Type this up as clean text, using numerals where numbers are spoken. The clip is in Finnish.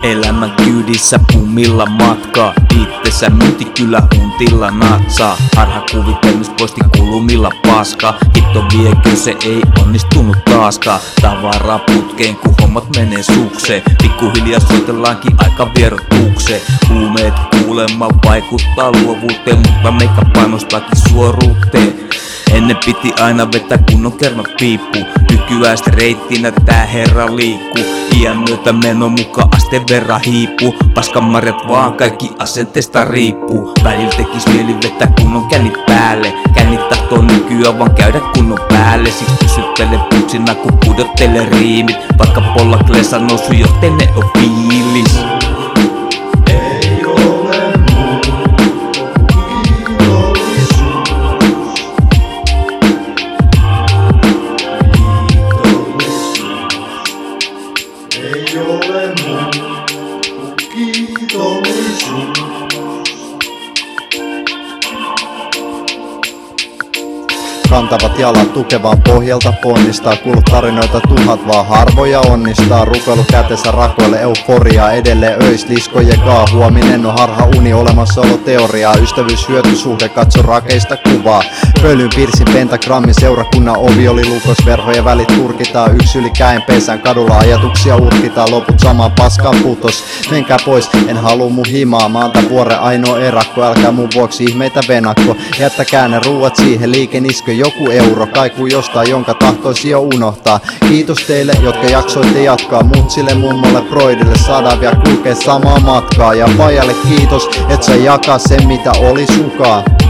Elämän kyydissä pummilla matkaa, itsessä myyntikylä untilla natsaa. Harhakuvitelmis poisti kulumilla paskaa, hitto viekö se ei onnistunut taaskaan. Tavaraa putkeen kun hommat menee sukseen, pikkuhiljaa soitellaankin aika vierotukseen. Huumeet kuulemma vaikuttaa luovuuteen, mutta meikä panostaakin suoruuteen. Ennen piti aina vetää kunnon kermat piippuun, nykyään reittinä tää herra liikkuu. Iän myötä meno muka asteen verran hiipuu, paskanmarjat vaan kaikki asenteesta riippuu. Välillä tekis mieli vetää kunnon kännit päälle, kännit tahtoo nykyään vaan käydä kunnon päälle. Siksi pysyttele puksina kun pudottele riimit, vaikka pollakleessa nousu jottei ne oo fiilis. Ei ole muu kiitollisuus. Kantavat jalat tukevaan pohjalta ponnistaa, kuullut tarinoita tuhat vaan harvoja onnistaa. Rukoilu kätensä rakoille euforiaa, edelleen öisliskojen kaa. Huominen on harha uni, olemassaolo teoriaa. Ystävyys hyötysuhde, katso rakeista kuvaa. Pölyn piirsin pentagrammin, seurakunnan ovi oli lukosverhojen välit turkitaan. Yksi yli käen pesän, kadulla ajatuksia urkitaan. Loput samaan paskaan putos, menkää pois, en halua mun himaa. Maanta vuoren ainoa erakko, älkää mun vuoksi ihmeitä venakko. Jättäkää ne ruuat siihen, liikeniskö joku euro, kaikuu jostain, jonka tahtoisi jo unohtaa. Kiitos teille, jotka jaksoitte jatkaa. Mutsille, mummolle, broidille, saadaan vielä kulkea samaa matkaa. Ja pajalle kiitos, et sä jakaa sen mitä oli sukaa.